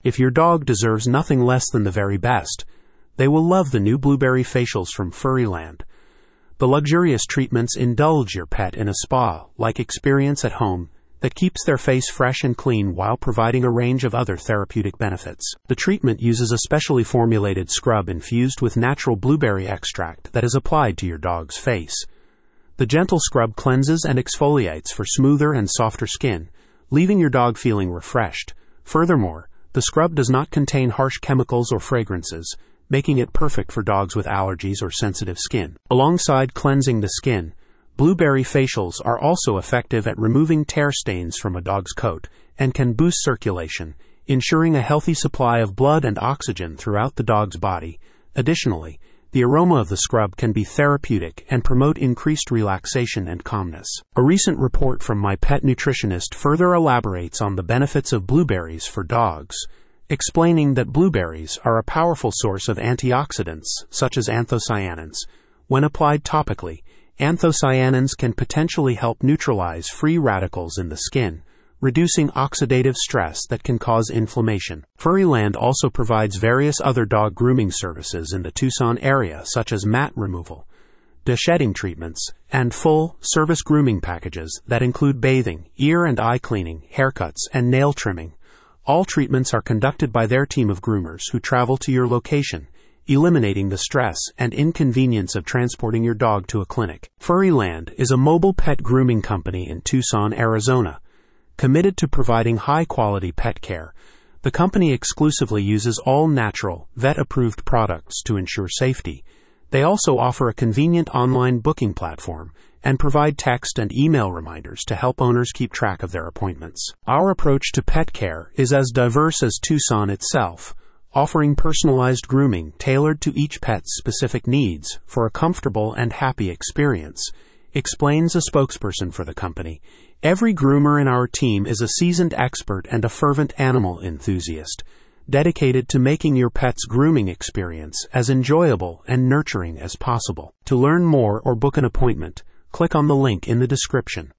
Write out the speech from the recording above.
If your dog deserves nothing less than the very best, they will love the new Blueberry facials from Furryland. The luxurious treatments indulge your pet in a spa-like experience at home that keeps their face fresh and clean while providing a range of other therapeutic benefits. The treatment uses a specially formulated scrub infused with natural blueberry extract that is applied to your dog's face. The gentle scrub cleanses and exfoliates for smoother and softer skin, leaving your dog feeling refreshed. Furthermore, the scrub does not contain harsh chemicals or fragrances, making it perfect for dogs with allergies or sensitive skin. Alongside cleansing the skin, Blueberry facials are also effective at removing tear stains from a dog's coat and can boost circulation, ensuring a healthy supply of blood and oxygen throughout the dog's body. Additionally, the aroma of the scrub can be therapeutic and promote increased relaxation and calmness. A recent report from My Pet Nutritionist further elaborates on the benefits of blueberries for dogs, explaining that blueberries are a powerful source of antioxidants, such as anthocyanins. When applied topically, anthocyanins can potentially help neutralize free radicals in the skin, reducing oxidative stress that can cause inflammation. Furryland also provides various other dog grooming services in the Tucson area, such as mat removal, de-shedding treatments, and full-service grooming packages that include bathing, ear and eye cleaning, haircuts, and nail trimming. All treatments are conducted by their team of groomers who travel to your location, eliminating the stress and inconvenience of transporting your dog to a clinic. Furryland is a mobile pet grooming company in Tucson, Arizona. Committed to providing high-quality pet care, the company exclusively uses all-natural, vet-approved products to ensure safety. They also offer a convenient online booking platform and provide text and email reminders to help owners keep track of their appointments. Our approach to pet care is as diverse as Tucson itself, offering personalized grooming tailored to each pet's specific needs for a comfortable and happy experience, explains a spokesperson for the company. Every groomer in our team is a seasoned expert and a fervent animal enthusiast, dedicated to making your pet's grooming experience as enjoyable and nurturing as possible. To learn more or book an appointment, click on the link in the description.